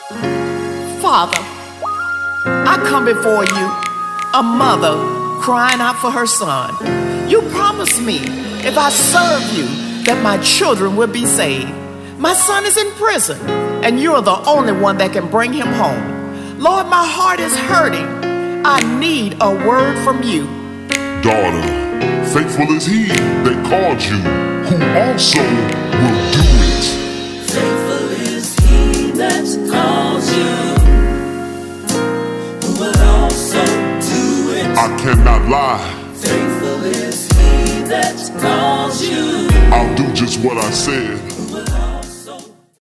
Father, I come before you, a mother crying out for her son. You promised me if I serve you that my children will be saved. My son is in prison, and you're the only one that can bring him home. Lord, my heart is hurting. I need a word from you. Daughter, faithful is he that called you, who also will do it. Faithful is he that calls you, who will also do it. I cannot lie. Faithful is he that calls you. I'll do just what I said.